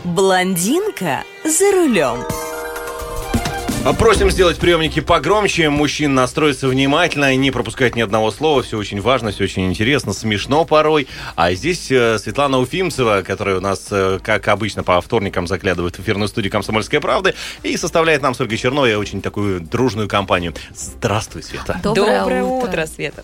Блондинка за рулем. Просим сделать приемники погромче, мужчин настроиться внимательно, не пропускать ни одного слова, все очень важно, все очень интересно, смешно порой. А здесь Светлана Уфимцева, которая у нас, как обычно, по вторникам заглядывает в эфирную студию «Комсомольской правды» и составляет нам с Ольгой Черновой очень такую дружную компанию. Здравствуй, Света. Доброе утро, Света.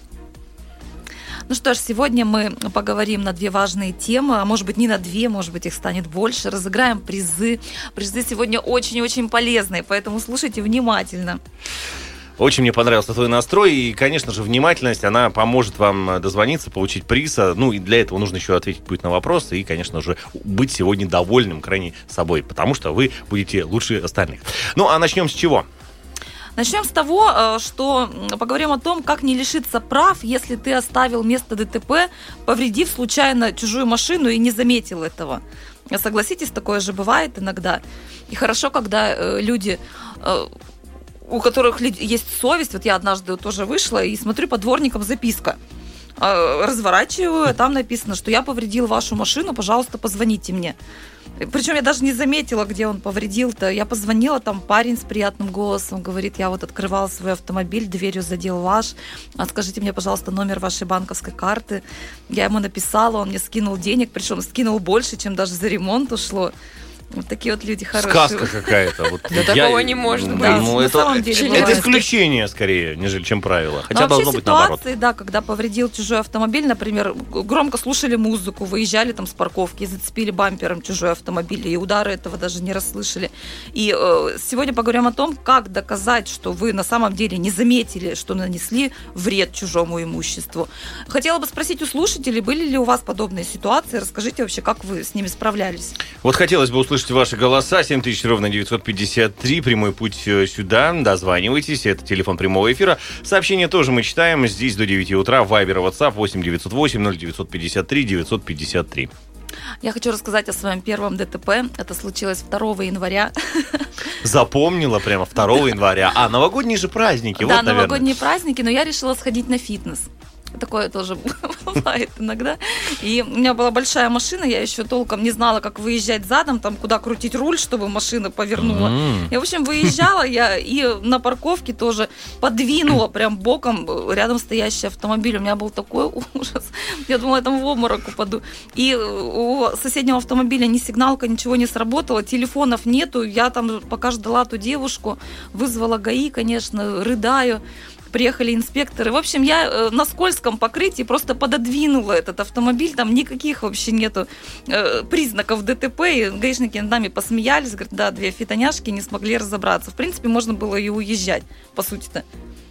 Ну что ж, сегодня мы поговорим на две важные темы, а может быть не на две, может быть их станет больше. Разыграем призы. Призы сегодня очень-очень полезные, поэтому слушайте внимательно. Очень мне понравился твой настрой, и, конечно же, внимательность, она поможет вам дозвониться, получить приз. Ну, и для этого нужно еще ответить будет на вопросы и, конечно же, быть сегодня довольным крайне собой, потому что вы будете лучше остальных. Ну, а начнем с чего? Начнем с того, что поговорим о том, как не лишиться прав, если ты оставил место ДТП, повредив случайно чужую машину и не заметил этого. Согласитесь, такое же бывает иногда. И хорошо, когда люди, у которых есть совесть, вот я однажды тоже вышла и смотрю по дворникам записка. Разворачиваю, там написано, что я повредил вашу машину, пожалуйста, позвоните мне. Причем я даже не заметила, где он повредил-то. Я позвонила, там парень с приятным голосом говорит, я вот открывала свой автомобиль, дверью задел ваш. Скажите мне, пожалуйста, номер вашей банковской карты. Я ему написала, он мне скинул денег, причем скинул больше, чем даже за ремонт ушло. Вот такие вот люди хорошие. Сказка какая-то. Вот да такого не может быть. Ну, это исключение скорее, нежели чем правило. Хотя должно быть наоборот. Ситуации, да, когда повредил чужой автомобиль, например, громко слушали музыку, выезжали там с парковки и зацепили бампером чужой автомобиль, и удары этого даже не расслышали. И сегодня поговорим о том, как доказать, что вы на самом деле не заметили, что нанесли вред чужому имуществу. Хотела бы спросить у слушателей, были ли у вас подобные ситуации? Расскажите вообще, как вы с ними справлялись. Вот хотелось бы услышать ваши голоса. 7000 ровно 953. Прямой путь сюда. Дозванивайтесь. Это телефон прямого эфира. Сообщения тоже мы читаем. Здесь до 9 утра. Вайбер и WhatsApp 8-908-0953-953. Я хочу рассказать о своем первом ДТП. Это случилось 2 января. Запомнила прямо 2 января. А, новогодние же праздники. Да, вот, новогодние праздники, но я решила сходить на фитнес. Такое тоже бывает иногда. И у меня была большая машина, я еще толком не знала, как выезжать задом, там, куда крутить руль, чтобы машина повернула. И, в общем, выезжала я и на парковке тоже подвинула прям боком рядом стоящий автомобиль. У меня был такой ужас. Я думала, я там в обморок упаду. И у соседнего автомобиля ни сигналка, ничего не сработало, телефонов нету. Я там пока ждала ту девушку, вызвала ГАИ, конечно, рыдаю. Приехали инспекторы. В общем, я на скользком покрытии просто пододвинула этот автомобиль. Там никаких вообще нету признаков ДТП. И гаишники над нами посмеялись. Говорят, да, 2 фитоняшки не смогли разобраться. В принципе, можно было и уезжать, по сути-то.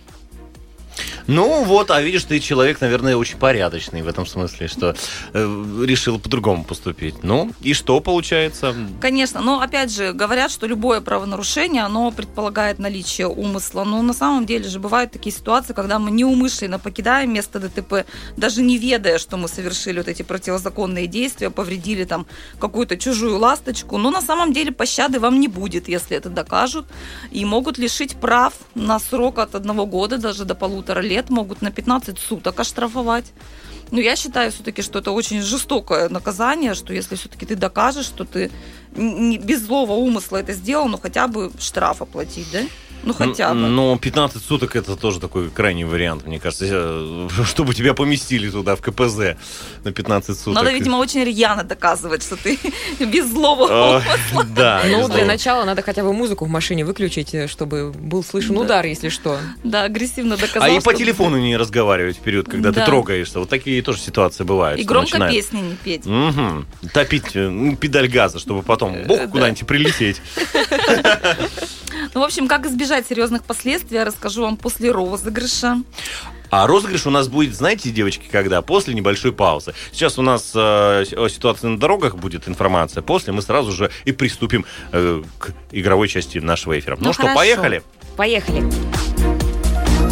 Ну вот, а видишь, ты человек, наверное, очень порядочный в этом смысле, что решил по-другому поступить. Ну, и что получается? Конечно, но опять же, говорят, что любое правонарушение, оно предполагает наличие умысла. Но на самом деле же бывают такие ситуации, когда мы неумышленно покидаем место ДТП, даже не ведая, что мы совершили вот эти противозаконные действия, повредили там какую-то чужую ласточку. Но на самом деле пощады вам не будет, если это докажут. И могут лишить прав на срок от 1 года, даже до 1,5 лет, могут на 15 суток оштрафовать. Но я считаю все-таки, что это очень жестокое наказание, что если все-таки ты докажешь, что ты без злого умысла это сделал, ну хотя бы штраф оплатить, да? Ну, хотя бы. Но 15 суток это тоже такой крайний вариант, мне кажется, чтобы тебя поместили туда, в КПЗ, на 15 суток. Надо, видимо, очень рьяно доказывать, что ты без злого умысла. Да. Ну, для начала надо хотя бы музыку в машине выключить, чтобы был слышен удар, если что. Да, агрессивно доказал. А и по телефону не разговаривать в период, когда ты трогаешься. Вот такие тоже ситуации бывают. И громко песни не петь. Топить педаль газа, чтобы потом куда-нибудь прилететь. Ну, в общем, как избежать серьезных последствий, я расскажу вам после розыгрыша. А розыгрыш у нас будет, знаете, девочки, когда? После небольшой паузы. Сейчас у нас о ситуации на дорогах будет информация. После мы сразу же и приступим к игровой части нашего эфира. Ну что, поехали? Поехали.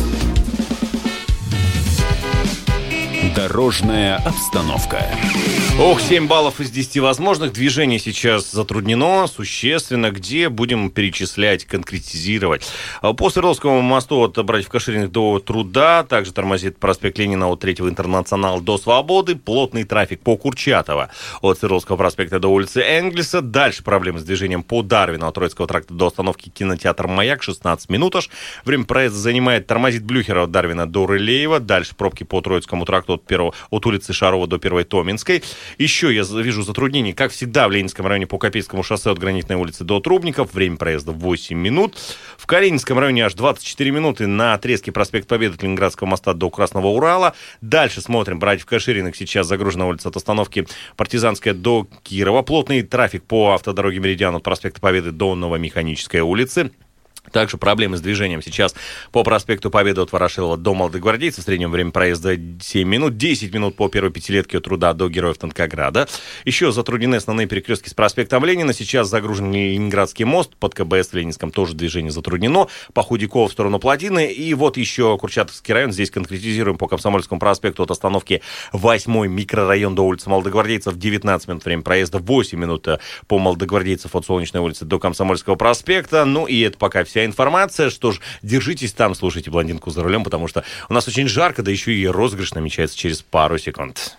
Дорожная обстановка. Ох, 7 баллов из 10 возможных. Движение сейчас затруднено существенно. Где будем перечислять, конкретизировать? По Свердловскому мосту от Братьев-Кашириных до Труда. Также тормозит проспект Ленина от 3-го Интернационала до Свободы. Плотный трафик по Курчатова от Свердловского проспекта до улицы Энгельса. Дальше проблемы с движением по Дарвину от Троицкого тракта до остановки кинотеатр «Маяк». 16 минут аж. Время проезда занимает. Тормозит Блюхера от Дарвина до Рылеева. Дальше пробки по Троицкому тракту от улицы Шарова до 1-й Томинской. Еще я вижу затруднений, как всегда, в Ленинском районе по Копейскому шоссе от Гранитной улицы до Трубников. Время проезда 8 минут. В Калининском районе аж 24 минуты на отрезке проспект Победы от Ленинградского моста до Красного Урала. Дальше смотрим. Братьев Кашириных сейчас загружена улица от остановки Партизанская до Кирова. Плотный трафик по автодороге Меридиан от проспекта Победы до Новомеханической улицы. Также проблемы с движением сейчас по проспекту Победы от Ворошилова до Молодогвардейцев. В среднем время проезда 7 минут. 10 минут по первой пятилетке от Труда до Героев Танкограда. Еще затруднены основные перекрестки с проспектом Ленина. Сейчас загружен Ленинградский мост. Под КБС в Ленинском тоже движение затруднено. По Худякова в сторону Плотины. И вот еще Курчатовский район. Здесь конкретизируем по Комсомольскому проспекту от остановки 8-й микрорайон до улицы Молодогвардейцев. 19 минут время проезда. 8 минут по Молодогвардейцев от Солнечной улицы до Комсомольского проспекта. Ну и это пока вся информация. Что ж, держитесь там, слушайте «Блондинку за рулем», потому что у нас очень жарко, да еще и розыгрыш намечается через пару секунд.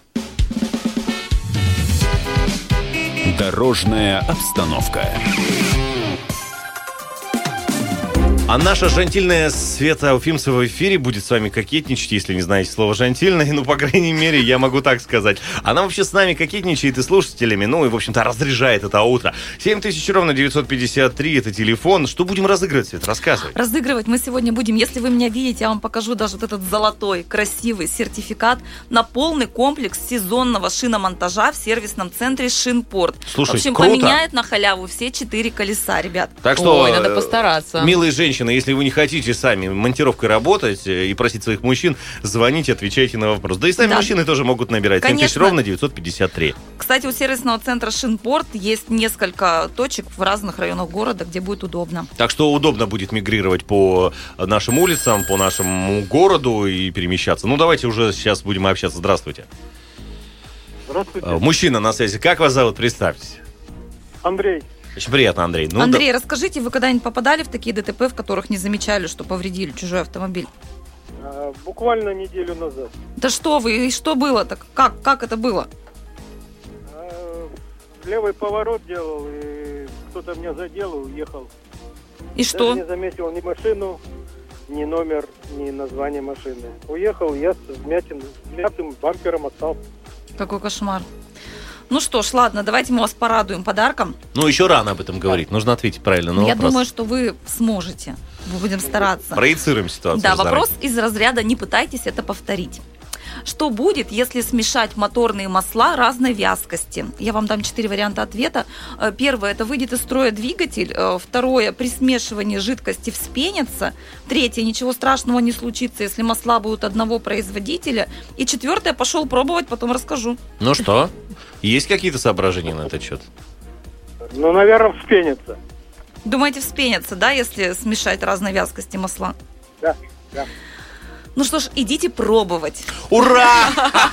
Дорожная обстановка. А наша жантильная Света Уфимцева в эфире будет с вами кокетничать, если не знаете слово «жантильная». Ну, по крайней мере, я могу так сказать. Она вообще с нами кокетничает и слушателями. Ну, и, в общем-то, разряжает это утро. 7000 ровно 953 это телефон. Что будем разыгрывать, Свет? Рассказывай. Разыгрывать мы сегодня будем, если вы меня видите, я вам покажу даже вот этот золотой, красивый сертификат на полный комплекс сезонного шиномонтажа в сервисном центре «Шинпорт». Слушай, в общем, круто. поменяет на халяву все 4 колеса, ребят. Так что, Ой, надо постараться. Милые женщины, если вы не хотите сами монтировкой работать и просить своих мужчин, звоните, отвечайте на вопрос. Да и сами мужчины тоже могут набирать. 7000 ровно 953. Кстати, у сервисного центра «Шинпорт» есть несколько точек в разных районах города, где будет удобно. Так что удобно будет мигрировать по нашим улицам, по нашему городу и перемещаться. Ну, давайте уже сейчас будем общаться. Здравствуйте. Здравствуйте. Мужчина на связи. Как вас зовут? Представьтесь. Андрей. Очень приятно, Андрей. Ну, Андрей, расскажите, вы когда-нибудь попадали в такие ДТП, в которых не замечали, что повредили чужой автомобиль? Буквально неделю назад. Да что вы, и что было-то? Как это было? Левый поворот делал, и кто-то меня задел и уехал. И что? Даже не заметил ни машину, ни номер, ни название машины. Уехал, я с мятым бампером остался. Какой кошмар. Ну что ж, ладно, давайте мы вас порадуем подарком. Ну, еще рано об этом говорить. Нужно ответить правильно на Я вопрос. думаю, что вы сможете. Мы будем стараться. Проецируем ситуацию. Да, заранее. вопрос из разряда «не пытайтесь это повторить». Что будет, если смешать моторные масла разной вязкости? Я вам дам 4 варианта ответа. Первое – это выйдет из строя двигатель. Второе – при смешивании жидкости вспенится. Третье – ничего страшного не случится, если масла будут одного производителя. И четвертое – пошел пробовать, потом расскажу. Ну что, есть какие-то соображения на этот счет? Ну, наверное, вспенится. Думаете, вспенится, да, если смешать разной вязкости масла? Да. Ну что ж, идите пробовать. Ура!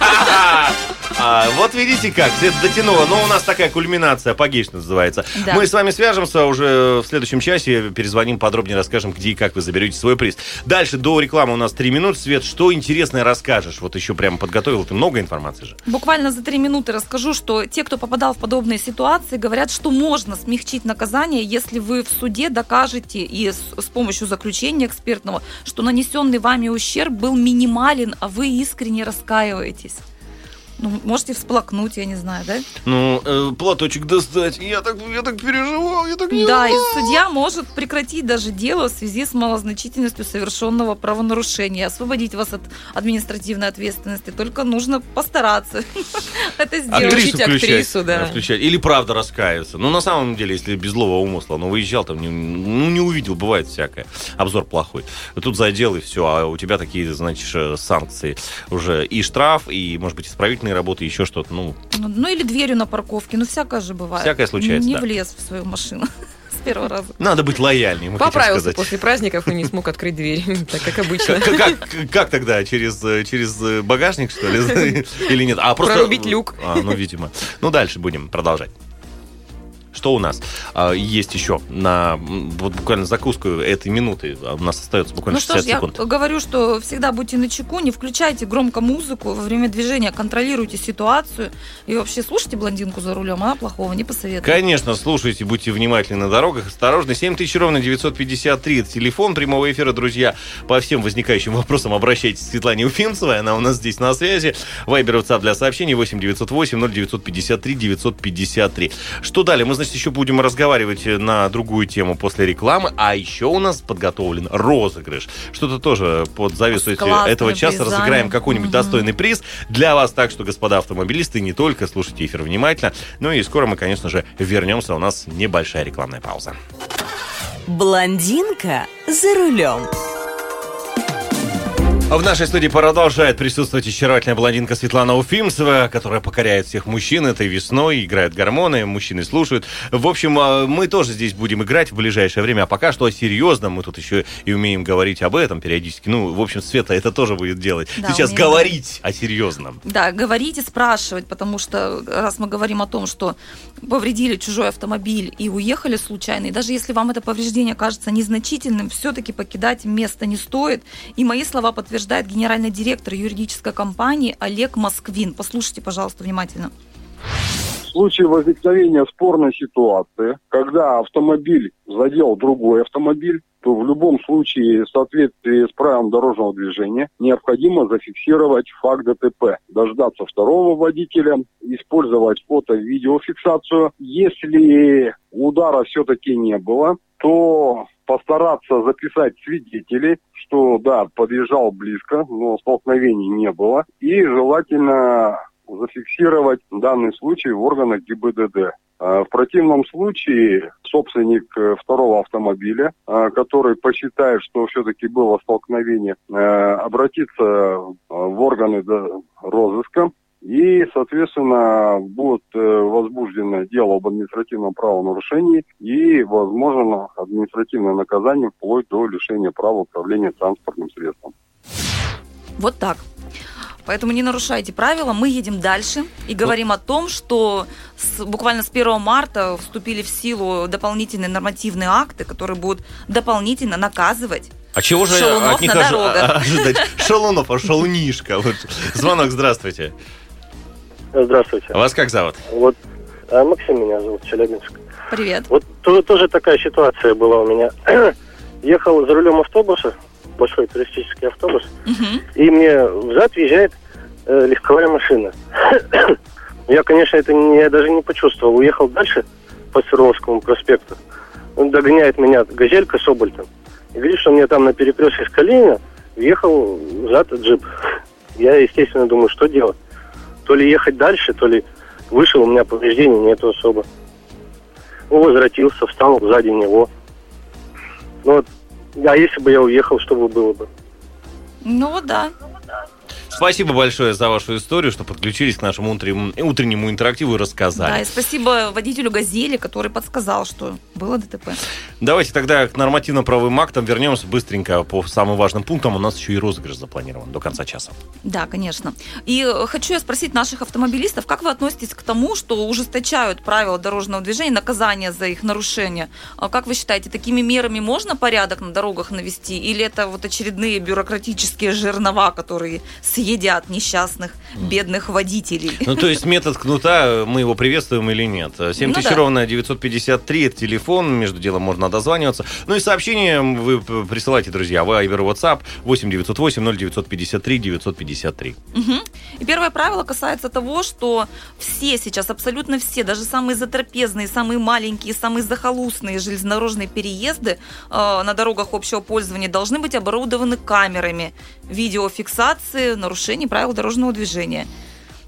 Вот видите как, Света дотянула. Но у нас такая кульминация, апогей, что называется. Да. Мы с вами свяжемся уже в следующем часе, перезвоним, подробнее расскажем, где и как вы заберете свой приз. Дальше до рекламы у нас 3 минуты. Свет, что интересное расскажешь? Вот еще прямо подготовил ты много информации же. Буквально за 3 минуты расскажу, что те, кто попадал в подобные ситуации, говорят, что можно смягчить наказание, если вы в суде докажете и с помощью заключения экспертного, что нанесенный вами ущерб был минимален, а вы искренне раскаиваетесь. Ну, можете всплакнуть, я не знаю, да? Ну, платочек достать. Я так переживал, я так не Да, и знал. судья может прекратить даже дело в связи с малозначительностью совершенного правонарушения, освободить вас от административной ответственности. Только нужно постараться это сделать. Актрису включать. Актрису, да. Включать. Или правда раскаиваться. Ну, на самом деле, если без злого умысла, но выезжал там, не увидел, бывает всякое. Обзор плохой. Тут задел и все, а у тебя такие, значит, санкции уже. И штраф, и, может быть, исправительные работы, еще что-то. Ну, Ну, или дверью на парковке. Ну, всякое же бывает. Всякое случается, Не да. влез в свою машину. первого раза. Надо быть лояльнее, мы хотим Поправился сказать. после праздников и не смог открыть дверь, так как обычно. Как тогда? Через багажник, что ли? Или нет? Прорубить люк. Ну, видимо. Ну, дальше будем продолжать. Что у нас есть еще на вот буквально закуску этой минуты? У нас остается буквально 60 секунд. Я говорю, что всегда будьте начеку, не включайте громко музыку во время движения, контролируйте ситуацию и вообще слушайте блондинку за рулем, она плохого не посоветует. Конечно, слушайте, будьте внимательны на дорогах, осторожны. 7000-953 это телефон прямого эфира, друзья. По всем возникающим вопросам обращайтесь к Светлане Уфимцевой, она у нас здесь на связи. Вайбер, WhatsApp для сообщений 8-908-0953-953. Что далее? Мы, значит, еще будем разговаривать на другую тему после рекламы, а еще у нас подготовлен розыгрыш. Что-то тоже под завесу этого часа призами. разыграем какой-нибудь достойный приз для вас. Так что, господа автомобилисты, не только слушайте эфир внимательно, но и скоро мы, конечно же, вернемся. У нас небольшая рекламная пауза. Блондинка за рулем. В нашей студии продолжает присутствовать очаровательная блондинка Светлана Уфимцева, которая покоряет всех мужчин этой весной, играет гормоны, мужчины слушают. В общем, мы тоже здесь будем играть в ближайшее время, а пока что о серьезном. Мы тут еще и умеем говорить об этом периодически. Ну, в общем, Света это тоже будет делать. Да, сейчас говорить о серьезном. Да, говорить и спрашивать, потому что раз мы говорим о том, что повредили чужой автомобиль и уехали случайно, и даже если вам это повреждение кажется незначительным, все-таки покидать место не стоит. И мои слова подтверждают генеральный директор юридической компании Олег Москвин. Послушайте, пожалуйста, внимательно. В случае возникновения спорной ситуации, когда автомобиль задел другой автомобиль, то в любом случае, в соответствии с правилом дорожного движения, необходимо зафиксировать факт ДТП, дождаться второго водителя, использовать фото-видеофиксацию. Если удара все-таки не было, то постараться записать свидетелей, что да, подъезжал близко, но столкновений не было, и желательно зафиксировать данный случай в органах ГИБДД. В противном случае собственник второго автомобиля, который посчитает, что все-таки было столкновение, обратится в органы розыска, и, соответственно, будет возбуждено дело об административном правонарушении и, возможно, административное наказание вплоть до лишения права управления транспортным средством. Вот так. Поэтому не нарушайте правила. Мы едем дальше и говорим о том, что буквально с 1 марта вступили в силу дополнительные нормативные акты, которые будут дополнительно наказывать А чего же шалунов от них на дорогах. ожидать? Шалунов, а шалунишка. Вот. Звонок, здравствуйте. Здравствуйте. Вас как зовут? Вот Максим меня зовут, Челябинск. Привет. Вот тоже такая ситуация была у меня. Ехал за рулем автобуса, большой туристический автобус, и мне взад въезжает легковая машина. Я, конечно, я даже не почувствовал. Уехал дальше по Свердловскому проспекту. Он догоняет меня газелька Соболь-то. И говорит, что мне там на перекрестке с Калинина въехал взад джип. Я, естественно, думаю, что делать. То ли ехать дальше, то ли вышел, у меня повреждений нету особо. Возвратился, встал сзади него. Ну вот, а если бы я уехал, что бы было бы? Ну вот да. Спасибо большое за вашу историю, что подключились к нашему утреннему интерактиву и рассказали. Да, и спасибо водителю «Газели», который подсказал, что было ДТП. Давайте тогда к нормативно-правовым актам вернемся быстренько по самым важным пунктам. У нас еще и розыгрыш запланирован до конца часа. Да, конечно. И хочу я спросить наших автомобилистов, как вы относитесь к тому, что ужесточают правила дорожного движения, наказания за их нарушение? Как вы считаете, такими мерами можно порядок на дорогах навести? Или это вот очередные бюрократические жернова, которые съедят несчастных, бедных водителей? Ну, то есть метод кнута, мы его приветствуем или нет? 7000 ровно 953, это телефон, между делом можно дозваниваться. Ну и сообщения вы присылайте, друзья, Вайбер, WhatsApp 8-908-0953-953. И первое правило касается того, что все сейчас, абсолютно все, даже самые затрапезные, самые маленькие, самые захолустные железнодорожные переезды на дорогах общего пользования должны быть оборудованы камерами видеофиксации нарушений правил дорожного движения.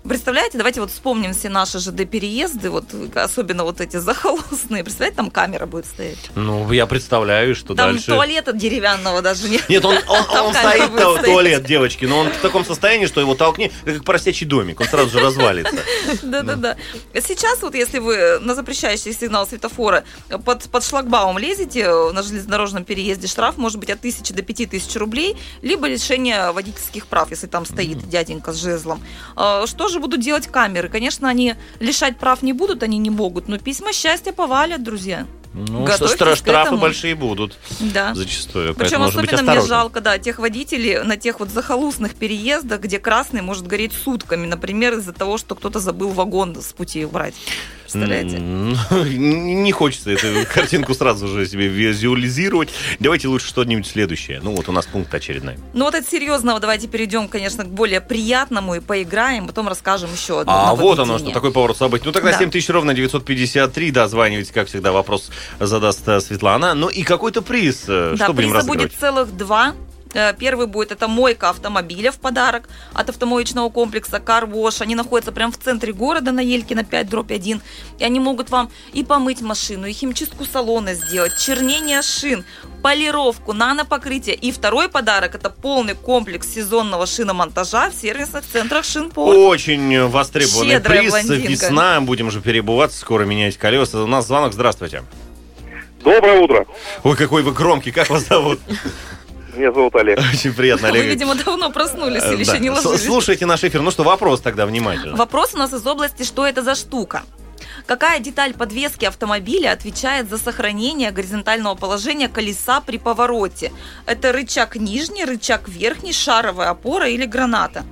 Представляете, давайте вот вспомним все наши ЖД-переезды, вот особенно вот эти захолустные. Представляете, там камера будет стоять. Ну, я представляю, что там дальше... Там туалета деревянного даже нет. Нет, он стоит, туалет, девочки, но он в таком состоянии, что его толкни, как поросячий домик, он сразу же развалится. Да. Сейчас вот если вы на запрещающий сигнал светофора под шлагбаум лезете на железнодорожном переезде, штраф может быть от 1000 до 5000 рублей, либо лишение водительских прав, если там стоит дяденька с жезлом. Что же будут делать камеры? Конечно, они лишать прав не будут, они не могут, но письма счастья повалят, друзья. Ну, штрафы большие будут. Да. Зачастую. Причем особенно мне жалко, да, тех водителей на тех вот захолустных переездах, где красный может гореть сутками, например, из-за того, что кто-то забыл вагон с пути убрать. Представляете? Не хочется эту картинку сразу же себе визуализировать. Давайте лучше что-нибудь следующее. Ну, вот у нас пункт очередной. Ну, вот от серьезного давайте перейдем, конечно, к более приятному и поиграем, потом расскажем еще одно нововведение. Вот оно, что такой поворот событий. Ну, тогда 7000 ровно 953, дозванивайте, как всегда, вопрос задаст Светлана. Ну, и какой-то приз. Что будем разыгрывать? Будет целых 2. Первый будет, это мойка автомобиля в подарок от автомоечного комплекса Car Wash. Они находятся прямо в центре города на Елькина 5/1. И они могут вам и помыть машину, и химчистку салона сделать, чернение шин, полировку, нанопокрытие. И второй подарок, это полный комплекс сезонного шиномонтажа в сервисных центрах Шинпо. Очень востребованный Щедрая приз. блондинка. Весна, будем же переобуваться, скоро менять колеса. У нас звонок, здравствуйте. Доброе утро. Ой, какой вы громкий, как вас зовут? Меня зовут Олег. Очень приятно, Олег. Вы, видимо, давно проснулись или еще не ложились. Слушайте наш эфир. Ну что, вопрос тогда внимательно. Вопрос у нас из области, что это за штука? Какая деталь подвески автомобиля отвечает за сохранение горизонтального положения колеса при повороте? Это рычаг нижний, рычаг верхний, шаровая опора или граната?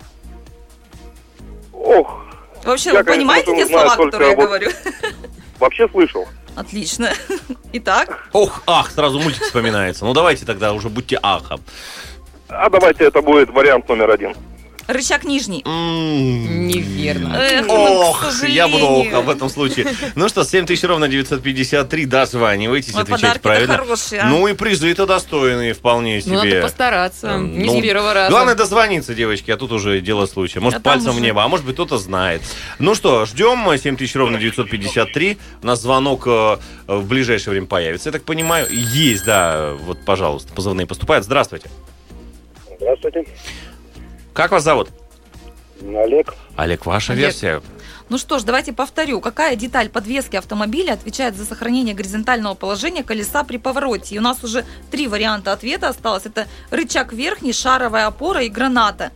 Ох. Вообще, вы понимаете те слова, которые я говорю? Вообще слышал. Отлично. Итак? Ох, ах, сразу мультик вспоминается. Ну давайте тогда уже будьте ахом. А давайте это будет вариант номер 1. Рычаг нижний. Неверно. Ох, я буду ох в этом случае. Ну что, 7000 ровно 953, дозванивайтесь, отвечайте правильно. Хорошие, Ну и призы-то достойные вполне себе. Ну, надо постараться, не с первого раза. Главное дозвониться, девочки, а тут уже дело случая. Может, пальцем в небо, а может быть, кто-то знает. Ну что, ждем, 7000 ровно 953. У нас звонок в ближайшее время появится, я так понимаю. Есть, да, вот, пожалуйста, позывные поступают. Здравствуйте. Здравствуйте. Как вас зовут? Олег. Олег, ваша версия? Ну что ж, давайте повторю. Какая деталь подвески автомобиля отвечает за сохранение горизонтального положения колеса при повороте? И у нас уже 3 варианта ответа осталось. Это рычаг верхний, шаровая опора и граната.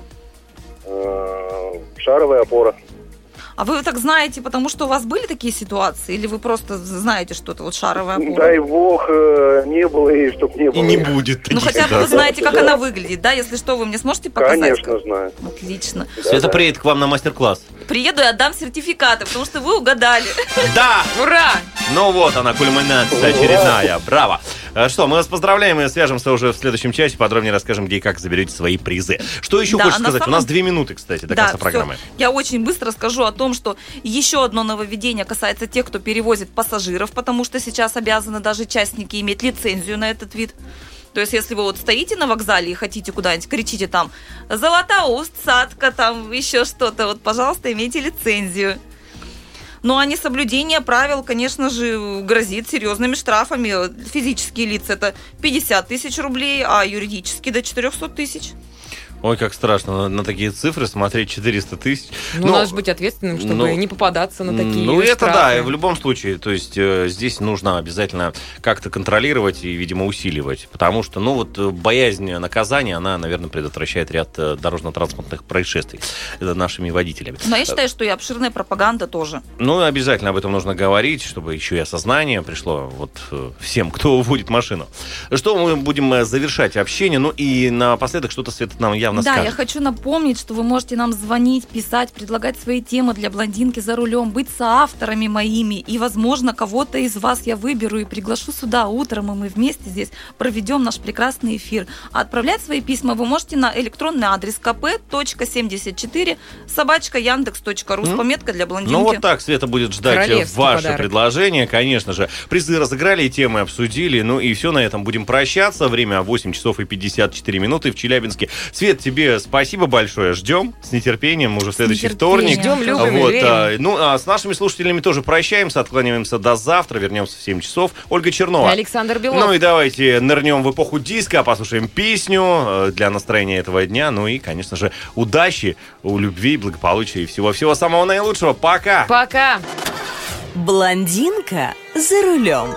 Шаровая опора. А вы так знаете, потому что у вас были такие ситуации? Или вы просто знаете что-то, вот шаровая опора? Дай бог, не было и чтоб не было. И не будет таких. Ну хотя бы вы знаете, как она выглядит, да? Если что, вы мне сможете показать? Конечно, знаю. Отлично. Света приедет к вам на мастер-класс. Приеду и отдам сертификаты, потому что вы угадали. Да! Ура! Ну вот она, кульминация очередная. Браво! Что, мы вас поздравляем и свяжемся уже в следующем часе. Подробнее расскажем, где и как заберете свои призы. Что еще хочешь сказать? У нас 2 минуты, кстати, до конца программы. Я очень быстро скажу о том, что еще одно нововведение касается тех, кто перевозит пассажиров, потому что сейчас обязаны даже частники иметь лицензию на этот вид. То есть, если вы вот стоите на вокзале и хотите куда-нибудь, кричите там «Златоуст», «Садка», там еще что-то, вот, пожалуйста, имейте лицензию. Ну, а несоблюдение правил, конечно же, грозит серьезными штрафами. Физические лица – это 50 000 рублей, а юридические – до 400 000. Ой, как страшно на такие цифры смотреть, 400 000. Ну, надо же быть ответственным, чтобы не попадаться на такие Ну, это штрафы. да, в любом случае. То есть здесь нужно обязательно как-то контролировать и, видимо, усиливать. Потому что, ну, вот боязнь наказания, она, наверное, предотвращает ряд дорожно-транспортных происшествий нашими водителями. Но я считаю, что и обширная пропаганда тоже. Ну, обязательно об этом нужно говорить, чтобы еще и осознание пришло вот всем, кто водит машину. Что мы будем завершать общение. Ну, и напоследок что-то, Света, нам явно Да, скажет. я хочу напомнить, что вы можете нам звонить, писать, предлагать свои темы для блондинки за рулем, быть соавторами моими, и, возможно, кого-то из вас я выберу и приглашу сюда утром, и мы вместе здесь проведем наш прекрасный эфир. А отправлять свои письма вы можете на электронный адрес kp.74@yandex.ru с пометкой для блондинки. Ну, вот так Света будет ждать ваше предложение, конечно же. Призы разыграли, темы обсудили, ну и все, на этом будем прощаться. Время 8 часов и 54 минуты в Челябинске. Свет, тебе спасибо большое. Ждем с нетерпением уже в следующий вторник. Ждем, любим, вот, верим. ну, а с нашими слушателями тоже прощаемся, откланиваемся до завтра. Вернемся в 7 часов. Ольга Чернова. Александр Белов. Ну и давайте нырнем в эпоху диска, послушаем песню для настроения этого дня. Ну и, конечно же, удачи, любви, благополучия и всего-всего самого наилучшего. Пока! Пока! Блондинка за рулем.